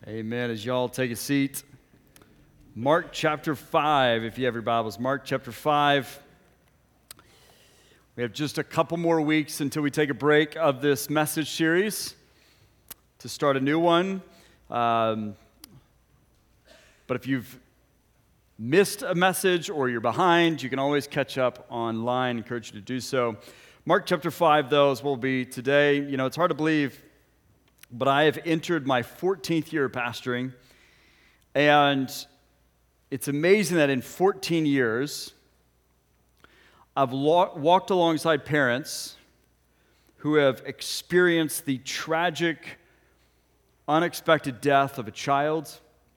Amen. As y'all take a seat, Mark chapter 5, if you have your Bibles, Mark chapter 5. We have just a couple more weeks until we take a break of this message series to start a new one. But if you've missed a message or you're behind, you can always catch up online. I encourage you to do so. Mark chapter 5, though, as will be today. You know, it's hard to believe, but I have entered my 14th year of pastoring, and it's amazing that in 14 years, I've walked alongside parents who have experienced the tragic, unexpected death of a child.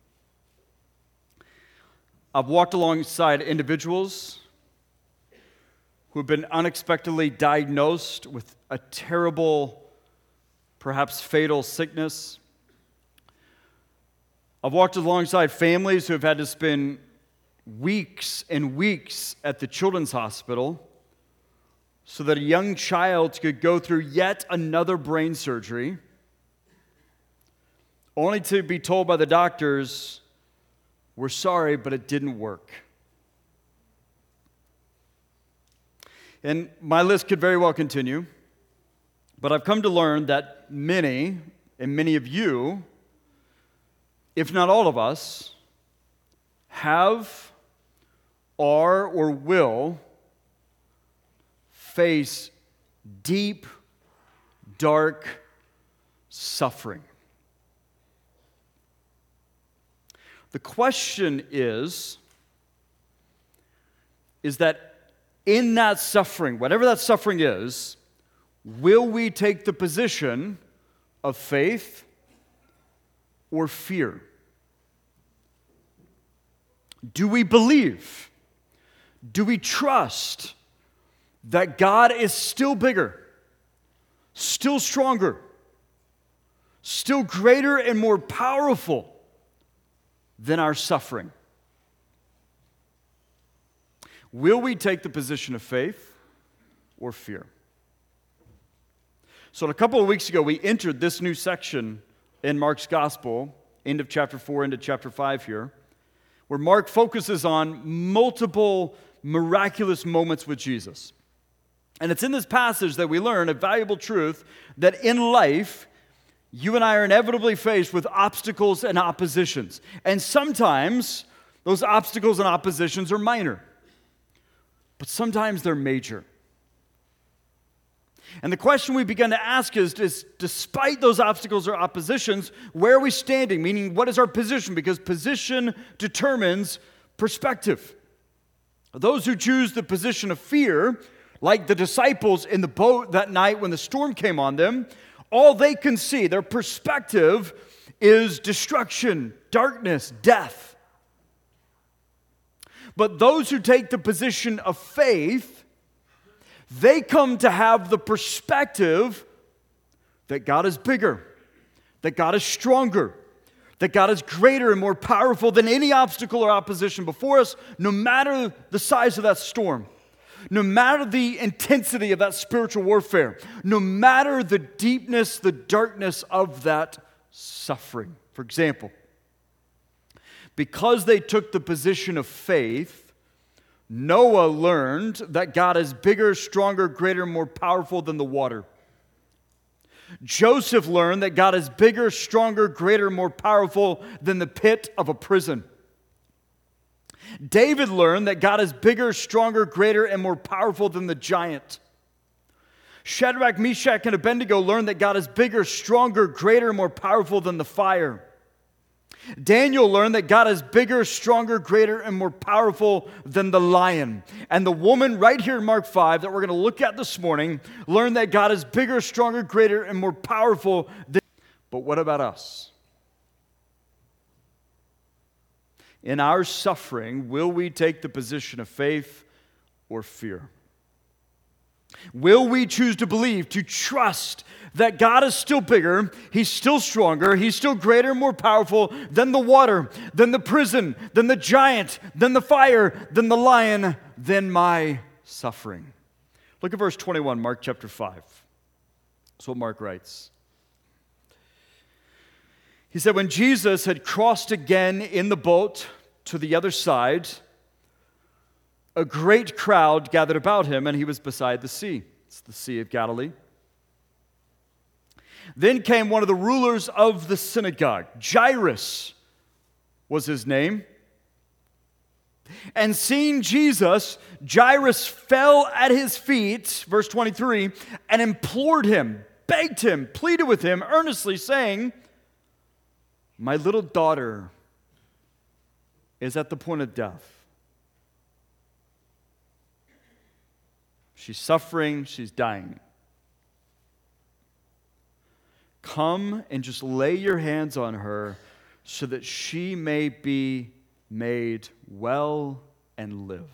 I've walked alongside individuals who have been unexpectedly diagnosed with a terrible, perhaps fatal sickness. I've walked alongside families who have had to spend weeks and weeks at the children's hospital so that a young child could go through yet another brain surgery, only to be told by the doctors, "We're sorry, but it didn't work." And my list could very well continue, but I've come to learn that many of you, if not all of us, have, are, or will face deep, dark suffering. The question is that in that suffering, whatever that suffering is, will we take the position of faith or fear? Do we believe? Do we trust that God is still bigger, still stronger, still greater and more powerful than our suffering? Will we take the position of faith or fear? So a couple of weeks ago, we entered this new section in Mark's gospel, end of chapter 4 into chapter 5 here, where Mark focuses on multiple miraculous moments with Jesus. And it's in this passage that we learn a valuable truth that in life, you and I are inevitably faced with obstacles and oppositions. And sometimes those obstacles and oppositions are minor, but sometimes they're major. And the question we begin to ask is, despite those obstacles or oppositions, where are we standing? Meaning, what is our position? Because position determines perspective. Those who choose the position of fear, like the disciples in the boat that night when the storm came on them, all they can see, their perspective, is destruction, darkness, death. But those who take the position of faith, they come to have the perspective that God is bigger, that God is stronger, that God is greater and more powerful than any obstacle or opposition before us, no matter the size of that storm, no matter the intensity of that spiritual warfare, no matter the deepness, the darkness of that suffering. For example, because they took the position of faith, Noah learned that God is bigger, stronger, greater, more powerful than the water. Joseph learned that God is bigger, stronger, greater, more powerful than the pit of a prison. David learned that God is bigger, stronger, greater, and more powerful than the giant. Shadrach, Meshach, and Abednego learned that God is bigger, stronger, greater, more powerful than the fire. Daniel learned that God is bigger, stronger, greater, and more powerful than the lion. And the woman right here in Mark 5 that we're going to look at this morning learned that God is bigger, stronger, greater, and more powerful than... But what about us? In our suffering, will we take the position of faith or fear? Will we choose to believe, to trust that God is still bigger, He's still stronger, He's still greater, more powerful than the water, than the prison, than the giant, than the fire, than the lion, than my suffering? Look at verse 21, Mark chapter 5. That's what Mark writes. He said, when Jesus had crossed again in the boat to the other side, a great crowd gathered about him, and he was beside the sea. It's the Sea of Galilee. Then came one of the rulers of the synagogue. Jairus was his name. And seeing Jesus, Jairus fell at his feet, verse 23, and implored him, begged him, pleaded with him earnestly, saying, my little daughter is at the point of death. She's suffering, she's dying. Come and just lay your hands on her so that she may be made well and live.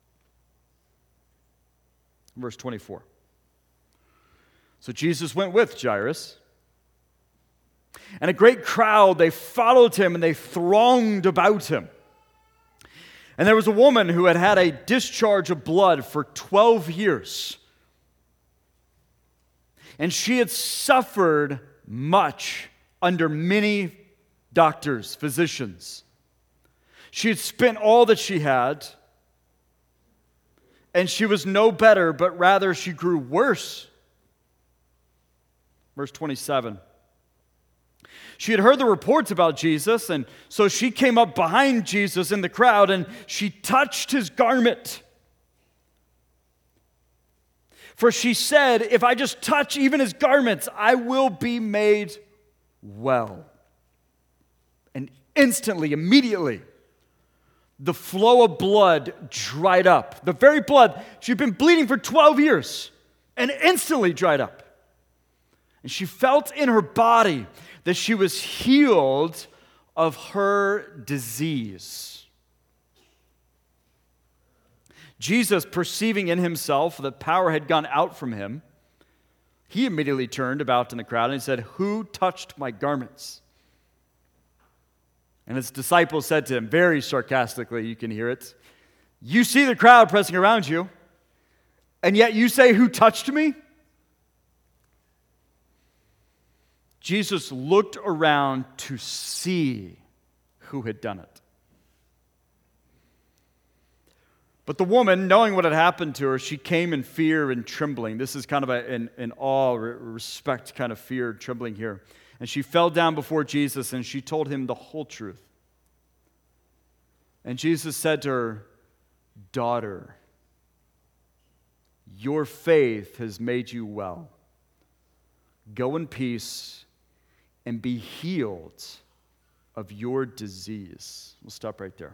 Verse 24. So Jesus went with Jairus, and a great crowd, they followed him and they thronged about him. And there was a woman who had had a discharge of blood for 12 years. And she had suffered much under many doctors, physicians. She had spent all that she had, and she was no better, but rather she grew worse. Verse 27. She had heard the reports about Jesus, and so she came up behind Jesus in the crowd, and she touched his garment. For she said, if I just touch even his garments, I will be made well. And instantly, immediately, the flow of blood dried up. The very blood, she'd been bleeding for 12 years, and instantly dried up. And she felt in her body that she was healed of her disease. Jesus, perceiving in himself that power had gone out from him, he immediately turned about in the crowd and he said, who touched my garments? And his disciples said to him, very sarcastically, you can hear it, you see the crowd pressing around you, and yet you say, who touched me? Jesus looked around to see who had done it. But the woman, knowing what had happened to her, she came in fear and trembling. This is kind of an awe, respect kind of fear, trembling here. And she fell down before Jesus and she told him the whole truth. And Jesus said to her, daughter, your faith has made you well. Go in peace and be healed of your disease. We'll stop right there.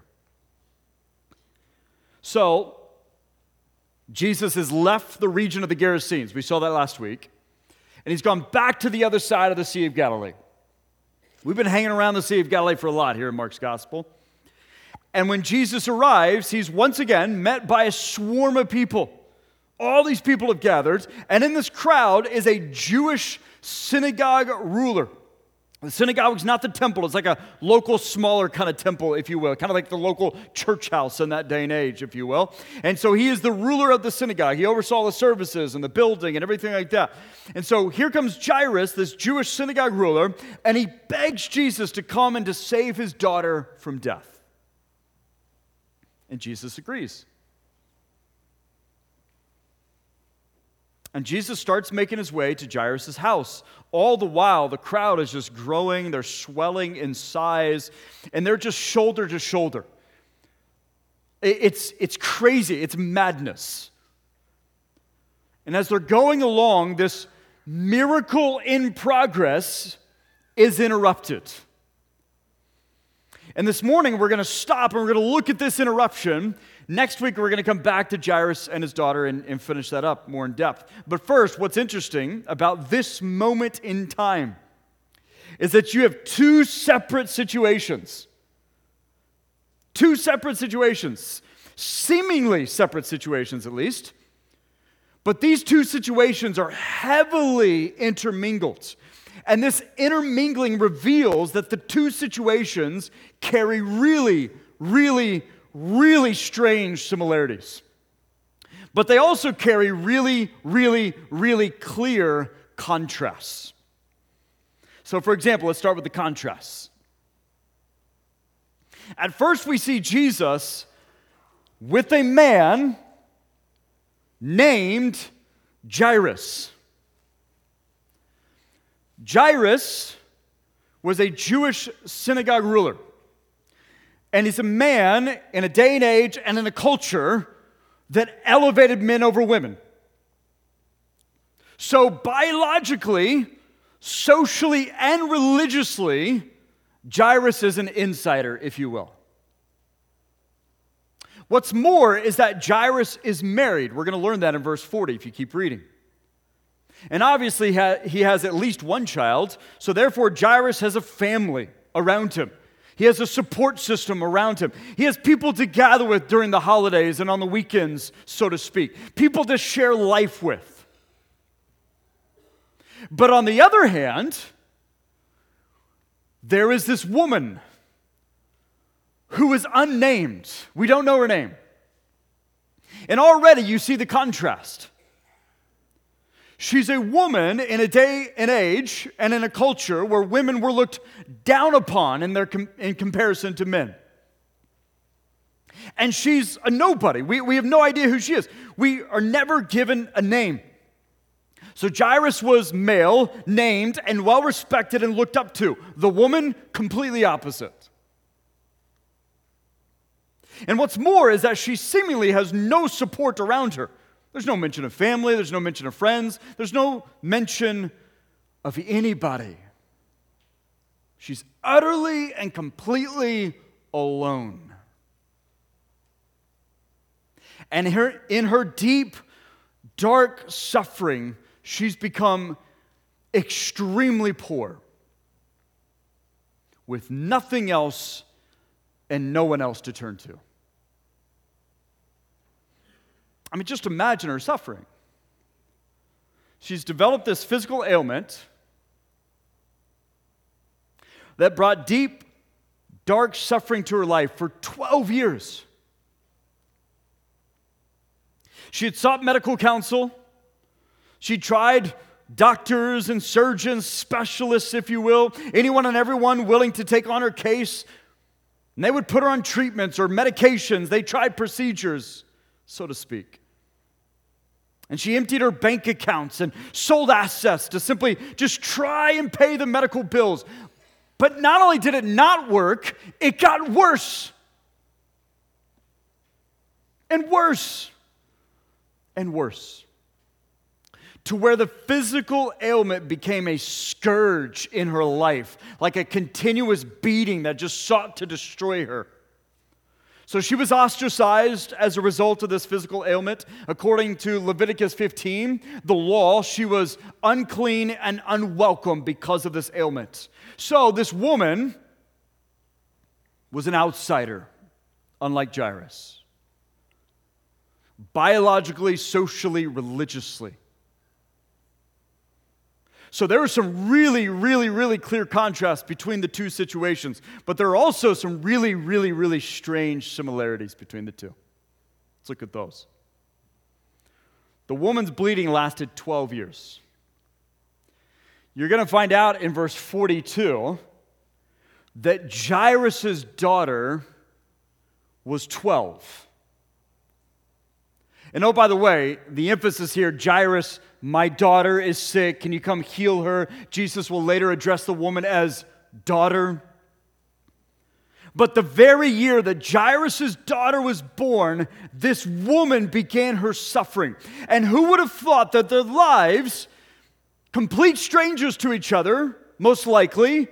So, Jesus has left the region of the Gerasenes. We saw that last week. And he's gone back to the other side of the Sea of Galilee. We've been hanging around the Sea of Galilee for a lot here in Mark's Gospel. And when Jesus arrives, he's once again met by a swarm of people. All these people have gathered, and in this crowd is a Jewish synagogue ruler. The synagogue is not the temple. It's like a local, smaller kind of temple, if you will, kind of like the local church house in that day and age, if you will. And so he is the ruler of the synagogue. He oversaw the services and the building and everything like that. And so here comes Jairus, this Jewish synagogue ruler, and he begs Jesus to come and to save his daughter from death. And Jesus agrees. And Jesus starts making his way to Jairus' house. All the while, the crowd is just growing. They're swelling in size, and they're just shoulder to shoulder. It's crazy. It's madness. And as they're going along, this miracle in progress is interrupted. And this morning, we're going to stop and we're going to look at this interruption. Next week, we're going to come back to Jairus and his daughter and finish that up more in depth. But first, what's interesting about this moment in time is that you have two separate situations. Two separate situations. Seemingly separate situations, at least. But these two situations are heavily intermingled. And this intermingling reveals that the two situations carry really, really, really strange similarities. But they also carry really, really, really clear contrasts. So, for example, let's start with the contrasts. At first, we see Jesus with a man named Jairus. Jairus was a Jewish synagogue ruler. And he's a man in a day and age and in a culture that elevated men over women. So biologically, socially, and religiously, Jairus is an insider, if you will. What's more is that Jairus is married. We're going to learn that in verse 40 if you keep reading. And obviously he has at least one child, so therefore Jairus has a family around him. He has a support system around him. He has people to gather with during the holidays and on the weekends, so to speak. People to share life with. But on the other hand, there is this woman who is unnamed. We don't know her name. And already you see the contrast. She's a woman in a day and age and in a culture where women were looked down upon in comparison to men. And she's a nobody. We have no idea who she is. We are never given a name. So Jairus was male, named, and well-respected and looked up to. The woman, completely opposite. And what's more is that she seemingly has no support around her. There's no mention of family. There's no mention of friends. There's no mention of anybody. She's utterly and completely alone. And in her deep, dark suffering, she's become extremely poor with nothing else and no one else to turn to. I mean, just imagine her suffering. She's developed this physical ailment that brought deep, dark suffering to her life for 12 years. She had sought medical counsel. She tried doctors and surgeons, specialists, if you will, anyone and everyone willing to take on her case. And they would put her on treatments or medications. They tried procedures, so to speak. And she emptied her bank accounts and sold assets to simply just try and pay the medical bills. But not only did it not work, it got worse. And worse. And worse. To where the physical ailment became a scourge in her life, like a continuous beating that just sought to destroy her. So she was ostracized as a result of this physical ailment. According to Leviticus 15, the law, she was unclean and unwelcome because of this ailment. So this woman was an outsider, unlike Jairus. Biologically, socially, religiously. So there are some really clear contrasts between the two situations, but there are also some really strange similarities between the two. Let's look at those. The woman's bleeding lasted 12 years. You're going to find out in verse 42 that Jairus' daughter was 12. And oh, by the way, the emphasis here, Jairus, my daughter is sick. Can you come heal her? Jesus will later address the woman as daughter. But the very year that Jairus' daughter was born, this woman began her suffering. And who would have thought that their lives, complete strangers to each other, most likely,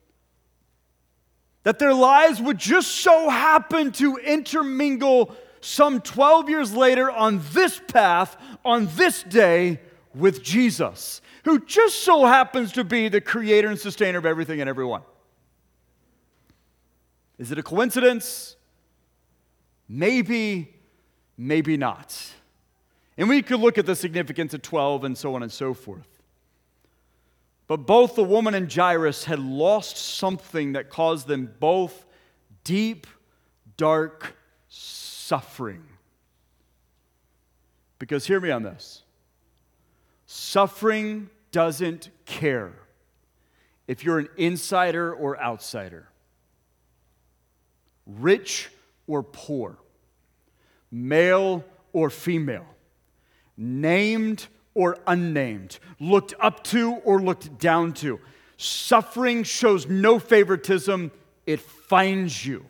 that their lives would just so happen to intermingle some 12 years later on this path, on this day, with Jesus, who just so happens to be the creator and sustainer of everything and everyone. Is it a coincidence? Maybe, maybe not. And we could look at the significance of 12 and so on and so forth. But both the woman and Jairus had lost something that caused them both deep, dark suffering. Because hear me on this. Suffering doesn't care if you're an insider or outsider, rich or poor, male or female, named or unnamed, looked up to or looked down to. Suffering shows no favoritism, it finds you.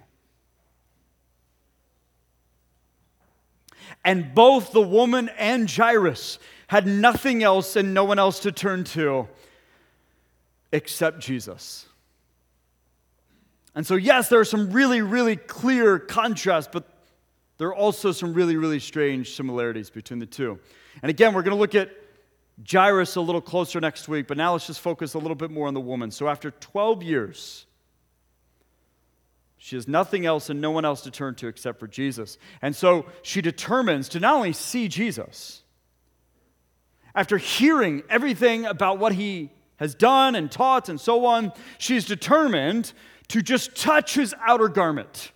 And both the woman and Jairus had nothing else and no one else to turn to except Jesus. And so, yes, there are some really, really clear contrasts, but there are also some really, really strange similarities between the two. And again, we're going to look at Jairus a little closer next week, but now let's just focus a little bit more on the woman. So after 12 years, she has nothing else and no one else to turn to except for Jesus. And so she determines to not only see Jesus, after hearing everything about what he has done and taught and so on, she's determined to just touch his outer garment.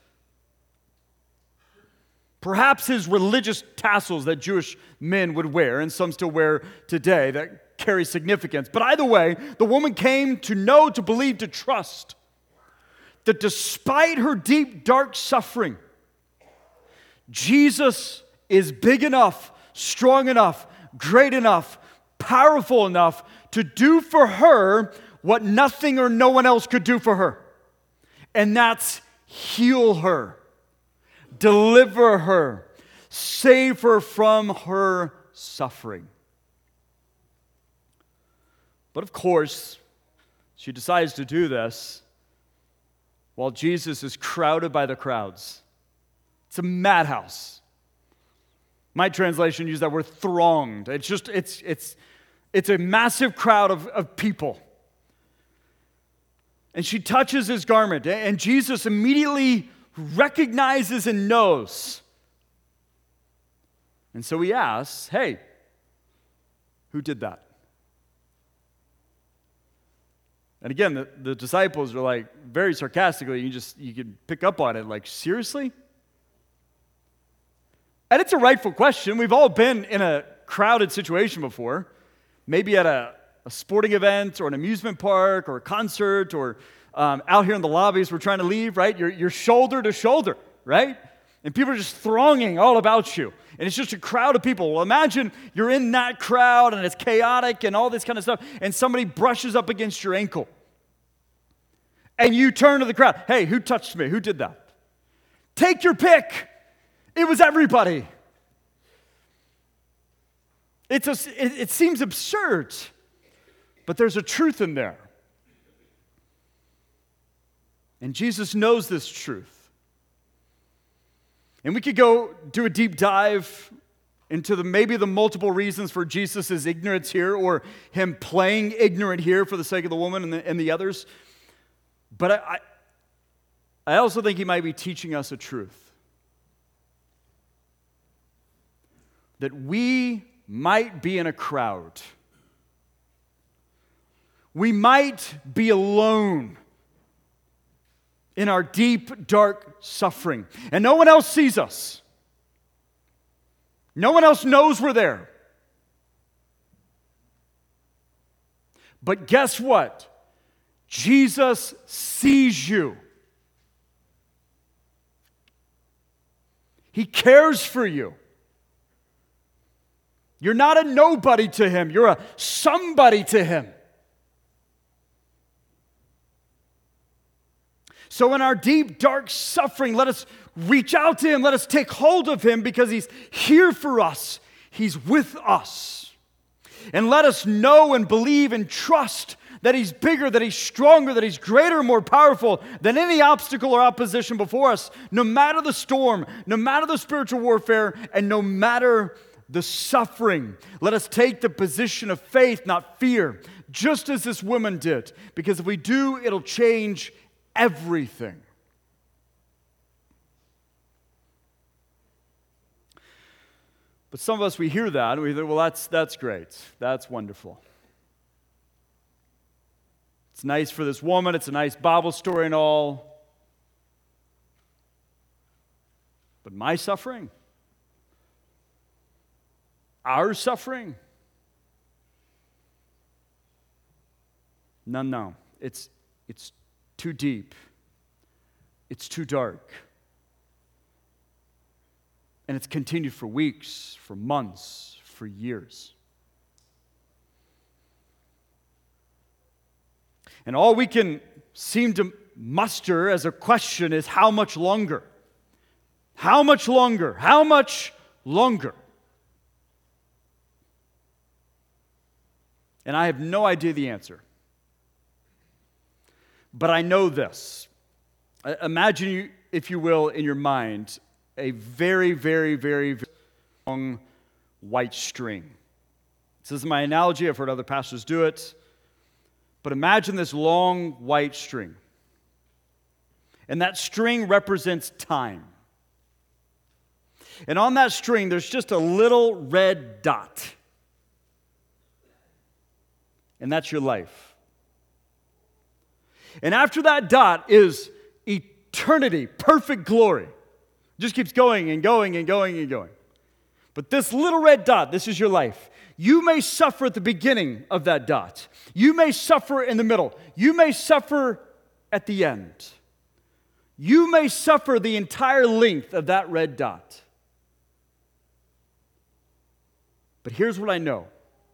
Perhaps his religious tassels that Jewish men would wear, and some still wear today, that carry significance. But either way, the woman came to know, to believe, to trust that despite her deep, dark suffering, Jesus is big enough, strong enough, great enough, powerful enough to do for her what nothing or no one else could do for her. And that's heal her, deliver her, save her from her suffering. But of course, she decides to do this while Jesus is crowded by the crowds. It's a madhouse. My translation uses that word thronged. It's a massive crowd of people. And she touches his garment, and Jesus immediately recognizes and knows. And so he asks, hey, who did that? And again, the disciples are like, very sarcastically, you can pick up on it, like, seriously? And it's a rightful question. We've all been in a crowded situation before, maybe at a sporting event or an amusement park or a concert or out here in the lobbies we're trying to leave, right? You're shoulder to shoulder, right? And people are just thronging all about you. And it's just a crowd of people. Well, imagine you're in that crowd and it's chaotic and all this kind of stuff, and somebody brushes up against your ankle. And you turn to the crowd. Hey, who touched me? Who did that? Take your pick. It was everybody. It seems absurd, but there's a truth in there. And Jesus knows this truth. And we could go do a deep dive into maybe the multiple reasons for Jesus' ignorance here, or him playing ignorant here for the sake of the woman and the others. But I also think he might be teaching us a truth. That we might be in a crowd. We might be alone in our deep, dark suffering. And no one else sees us. No one else knows we're there. But guess what? Jesus sees you. He cares for you. You're not a nobody to him. You're a somebody to him. So in our deep, dark suffering, let us reach out to him. Let us take hold of him because he's here for us. He's with us. And let us know and believe and trust that he's bigger, that he's stronger, that he's greater and more powerful than any obstacle or opposition before us, no matter the storm, no matter the spiritual warfare, and no matter the suffering. Let us take the position of faith, not fear, just as this woman did. Because if we do, it'll change everything. But some of us, we hear that, and we think, well, that's great. That's wonderful. It's nice for this woman. It's a nice Bible story and all. But my suffering? Our suffering? No. It's too deep. It's too dark. And it's continued for weeks, for months, for years. And all we can seem to muster as a question is how much longer? How much longer? How much longer? And I have no idea the answer. But I know this. Imagine, if you will, in your mind, a very, very, very, very long white string. This is my analogy. I've heard other pastors do it. But imagine this long white string. And that string represents time. And on that string, there's just a little red dot. And that's your life. And after that dot is eternity, perfect glory. It just keeps going and going and going and going. But this little red dot, this is your life. You may suffer at the beginning of that dot. You may suffer in the middle. You may suffer at the end. You may suffer the entire length of that red dot. But here's what I know.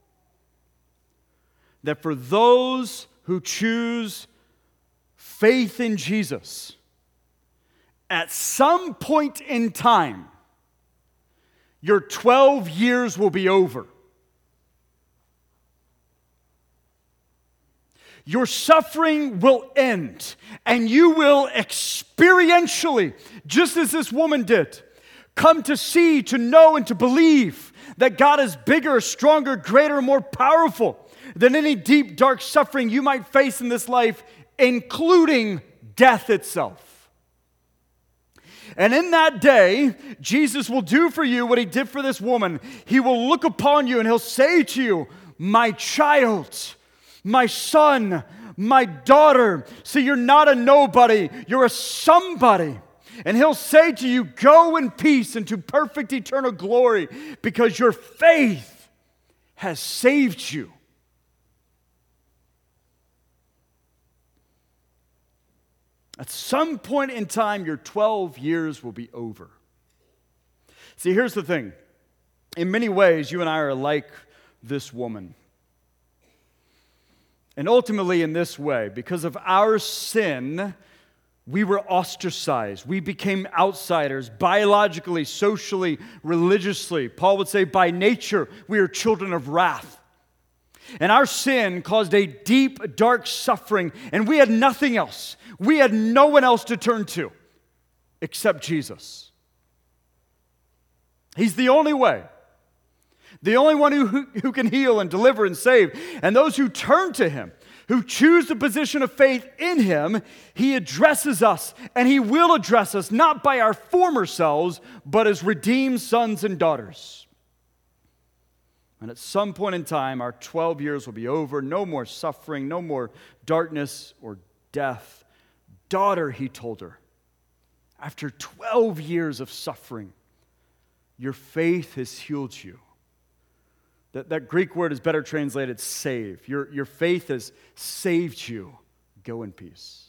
That for those who choose faith in Jesus, at some point in time, your 12 years will be over. Your suffering will end, and you will experientially, just as this woman did, come to see, to know, and to believe that God is bigger, stronger, greater, more powerful than any deep, dark suffering you might face in this life, including death itself. And in that day, Jesus will do for you what he did for this woman. He will look upon you and he'll say to you, "My child, my son, my daughter." See, you're not a nobody, you're a somebody. And he'll say to you, "Go in peace into perfect eternal glory, because your faith has saved you." At some point in time, your 12 years will be over. See, here's the thing. In many ways, you and I are like this woman. And ultimately in this way, because of our sin, we were ostracized. We became outsiders, biologically, socially, religiously. Paul would say, by nature, we are children of wrath. And our sin caused a deep, dark suffering, and we had nothing else. We had no one else to turn to except Jesus. He's the only way. The only one who can heal and deliver and save. And those who turn to him, who choose the position of faith in him, he addresses us, and he will address us, not by our former selves, but as redeemed sons and daughters. And at some point in time, our 12 years will be over. No more suffering, no more darkness or death. Daughter, he told her, after 12 years of suffering, your faith has healed you. That Greek word is better translated save. Your faith has saved you. Go in peace.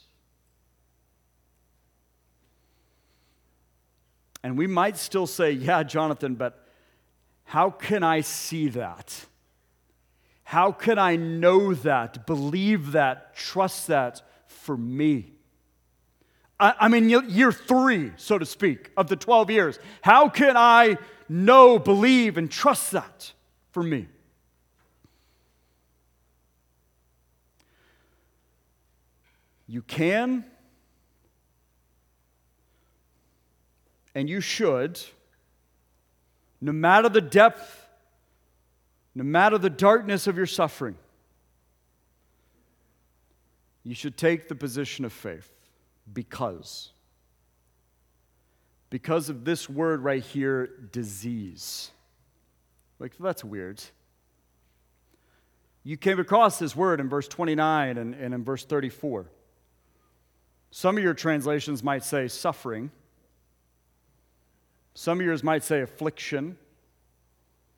And we might still say, yeah, Jonathan, but how can I see that? How can I know that, believe that, trust that for me? I'm in year 3, so to speak, of the 12 years. How can I know, believe, and trust that for me? You can, and you should, no matter the depth, no matter the darkness of your suffering, you should take the position of faith because of this word right here, disease. Like, that's weird. You came across this word in verse 29 and in verse 34. Some of your translations might say suffering. Some of yours might say affliction.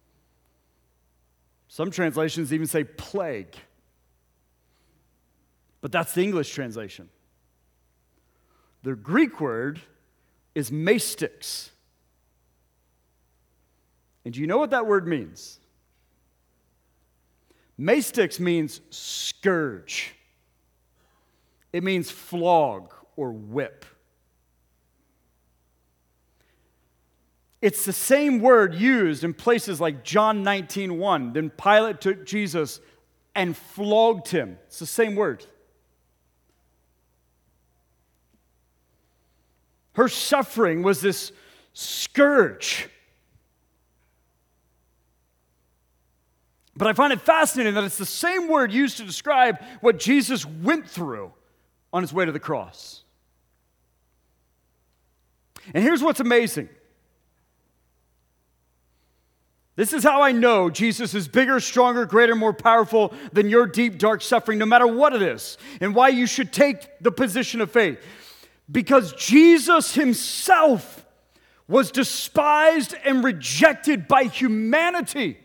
Some translations even say plague. But that's the English translation. The Greek word is mastix. And do you know what that word means? Mastix means scourge. It means flog or whip. It's the same word used in places like John 19:1. Then Pilate took Jesus and flogged him. It's the same word. Her suffering was this scourge. But I find it fascinating that it's the same word used to describe what Jesus went through on his way to the cross. And here's what's amazing. This is how I know Jesus is bigger, stronger, greater, more powerful than your deep, dark suffering, no matter what it is, and why you should take the position of faith. Because Jesus himself was despised and rejected by humanity.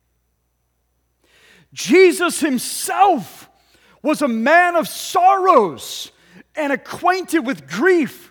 Jesus himself was a man of sorrows and acquainted with grief.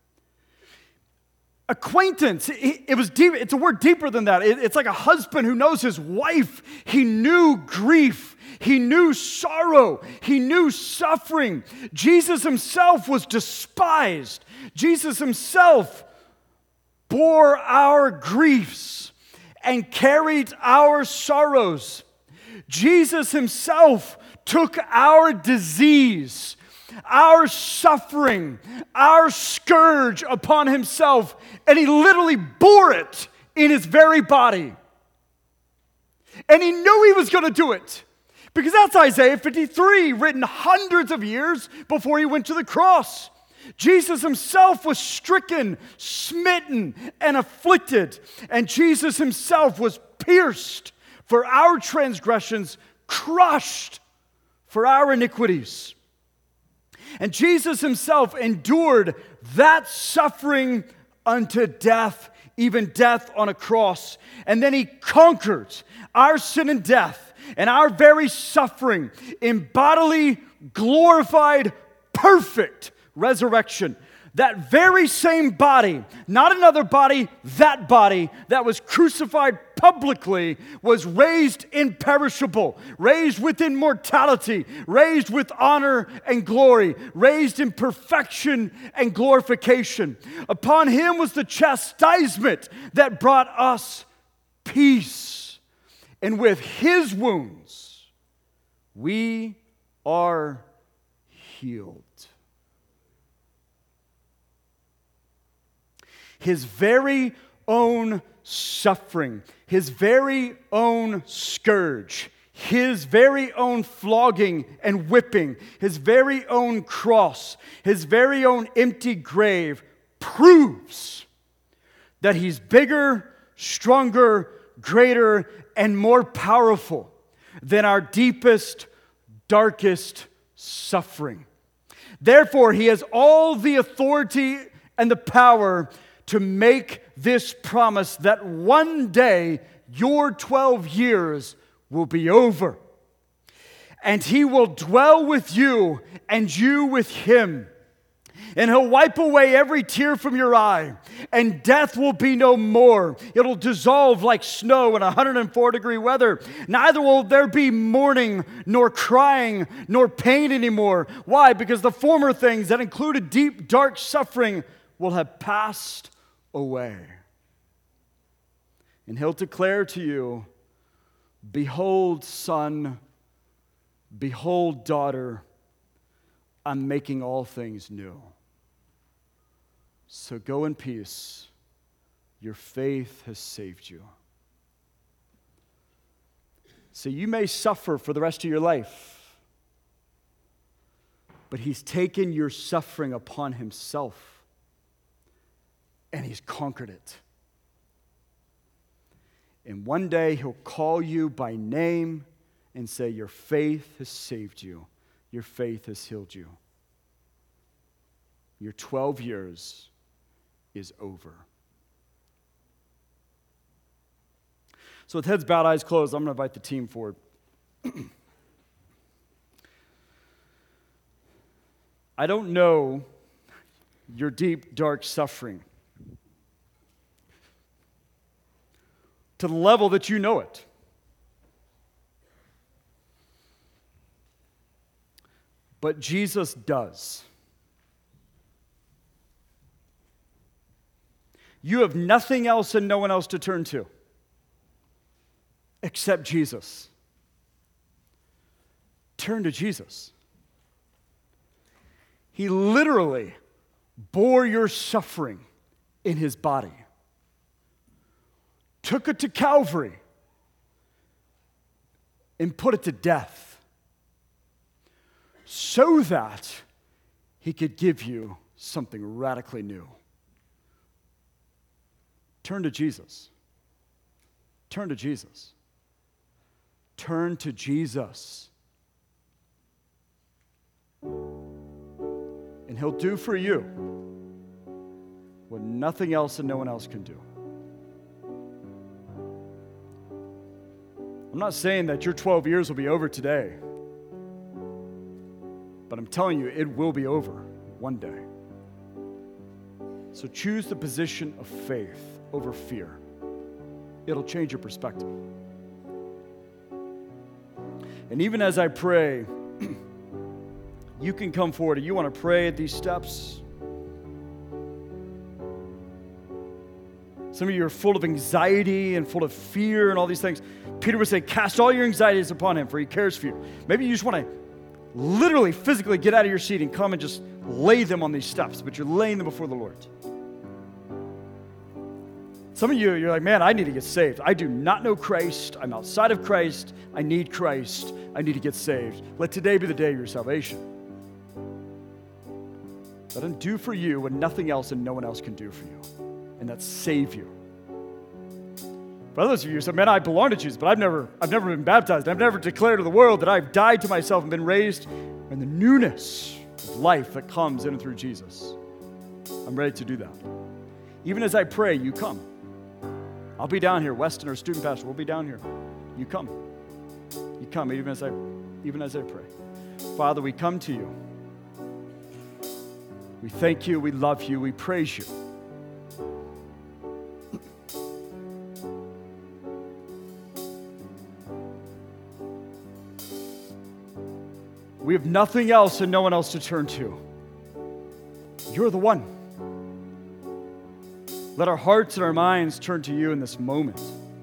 Acquaintance, it was deep. It's a word deeper than that. It's like a husband who knows his wife. He knew grief. He knew sorrow. He knew suffering. Jesus himself was despised. Jesus himself bore our griefs and carried our sorrows. Jesus himself took our disease, our suffering, our scourge upon himself, and he literally bore it in his very body. And he knew he was going to do it, because that's Isaiah 53, written hundreds of years before he went to the cross. Jesus himself was stricken, smitten, and afflicted, and Jesus himself was pierced for our transgressions, crushed for our iniquities. And Jesus himself endured that suffering unto death, even death on a cross. And then he conquered our sin and death and our very suffering in bodily, glorified, perfect resurrection. That very same body, not another body, that body that was crucified publicly was raised imperishable, raised with immortality, raised with honor and glory, raised in perfection and glorification. Upon him was the chastisement that brought us peace. And with his wounds, we are healed. His very own suffering, his very own scourge, his very own flogging and whipping, his very own cross, his very own empty grave proves that he's bigger, stronger, greater, and more powerful than our deepest, darkest suffering. Therefore, he has all the authority and the power to make this promise that one day your 12 years will be over. And he will dwell with you and you with him. And he'll wipe away every tear from your eye. And death will be no more. It'll dissolve like snow in 104-degree weather. Neither will there be mourning, nor crying, nor pain anymore. Why? Because the former things that included deep, dark suffering will have passed away. And he'll declare to you, behold, son, behold, daughter, I'm making all things new. So go in peace. Your faith has saved you. So you may suffer for the rest of your life, but he's taken your suffering upon himself. And he's conquered it. And one day he'll call you by name and say, your faith has saved you. Your faith has healed you. Your 12 years is over. So with heads bowed, eyes closed, I'm going to invite the team forward. I don't know your deep, dark suffering to the level that you know it. But Jesus does. You have nothing else and no one else to turn to except Jesus. Turn to Jesus. He literally bore your suffering in his body, took it to Calvary, and put it to death so that he could give you something radically new. Turn to Jesus. Turn to Jesus. Turn to Jesus. And he'll do for you what nothing else and no one else can do. I'm not saying that your 12 years will be over today, but I'm telling you it will be over one day. So choose the position of faith over fear. It'll change your perspective. And even as I pray, you can come forward and you want to pray at these steps. Some of you are full of anxiety and full of fear and all these things. Peter would say, cast all your anxieties upon him, for he cares for you. Maybe you just want to literally, physically get out of your seat and come and just lay them on these steps, but you're laying them before the Lord. Some of you, you're like, man, I need to get saved. I do not know Christ. I'm outside of Christ. I need Christ. I need to get saved. Let today be the day of your salvation. Let him do for you what nothing else and no one else can do for you, and that's save you. For others of you say, man, I belong to Jesus, but I've never been baptized. I've never declared to the world that I've died to myself and been raised in the newness of life that comes in and through Jesus. I'm ready to do that. Even as I pray, you come. I'll be down here. Weston, our student pastor, will be down here. You come. You come even as I pray. Father, we come to you. We thank you. We love you. We praise you. We have nothing else and no one else to turn to. You're the one. Let our hearts and our minds turn to you in this moment.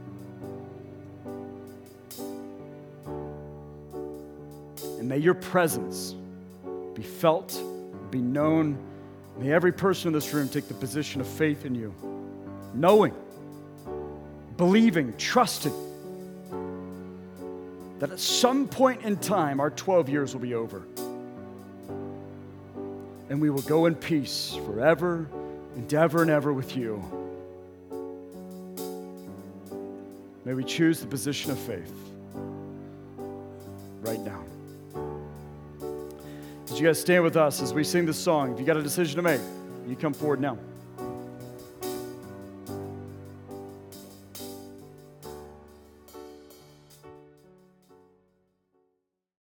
And may your presence be felt, be known. May every person in this room take the position of faith in you, knowing, believing, trusting that at some point in time, our 12 years will be over. And we will go in peace forever and ever and ever with you. May we choose the position of faith right now. As you guys stand with us as we sing this song, if you got a decision to make, you come forward now.